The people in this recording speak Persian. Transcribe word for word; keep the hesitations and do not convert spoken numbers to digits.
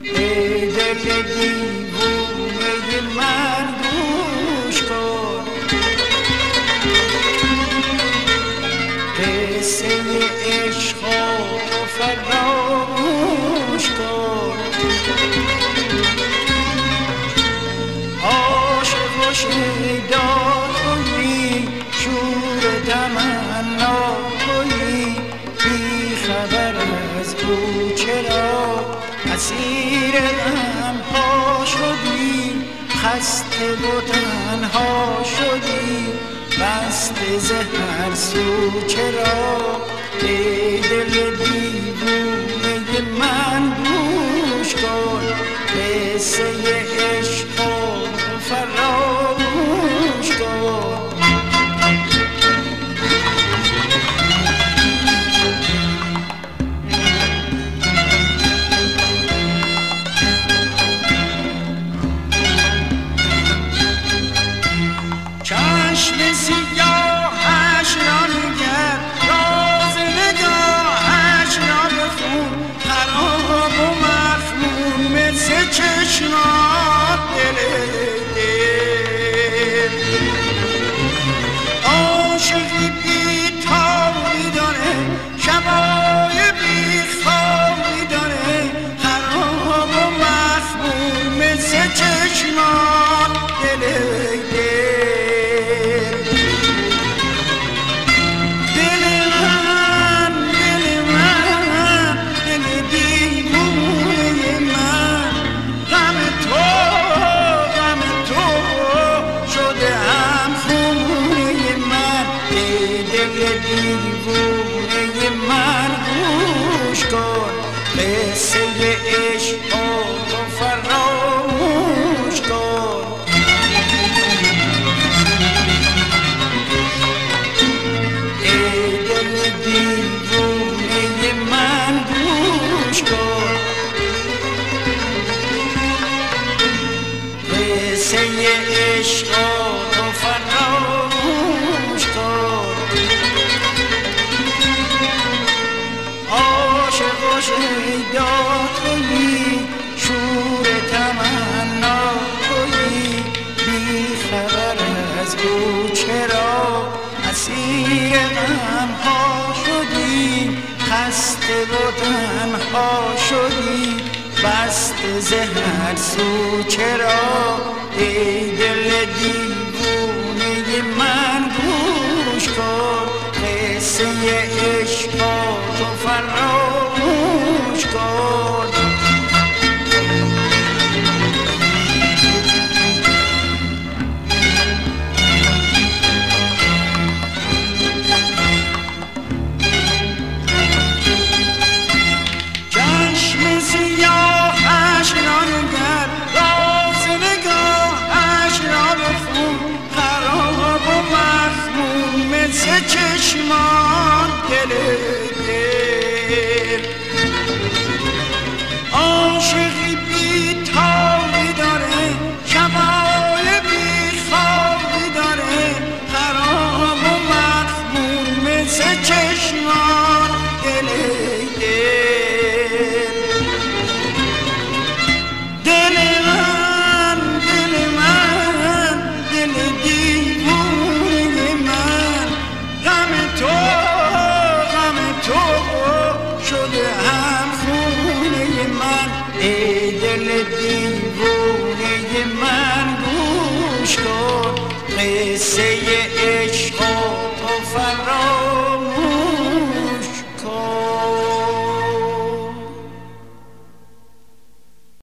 ای دل دیوونه من گوش کن، قصه عشق تو فراموش کن. عاشق و شیدا تویی، شور تمنا تویی، بی خبر از او چرا اسیر غم‌ها شدی، خسته و تنها شدی، بسته ز هر سو چرا. ای دل دیوونه من گوش کن، قصه عشق تو فراموش کن. چشم سیاهش را نگر، راز نگاهش را بخون، خراب و مخموم مثل چشمات دل دل. عاشقی بی تابی داره، شبای بی خوابی داره، خراب و مخموم مثل چشمات دل دل. دیوونه من گوش کن، قصه عشق تو فراموش کن. ای دل دیوونه من گوش کن، قصه عشق تو فراموش کن. عاشق و شیدا تویی، شور تمنا تویی، بی خبر از او چرا اسیر غم‌ها شدی، خسته و تنها شدی، بسته ز هر سو چرا. ای دل دیوونه من گوش کن، قصه عشق تو فراموش کن. چشم سیاهش را نگر، راز نگاهش را بخون، خراب و مخموم مثل چشمان دل دل. عاشقی بی تابی داره، شبای بی خوابی داره، خراب و مخموم مثل چشمان دل دل. دل من دل من دل دیوونه من، غم تو غم تو شده هم خونه من. ای دل دیوونه من گوش کن، قصه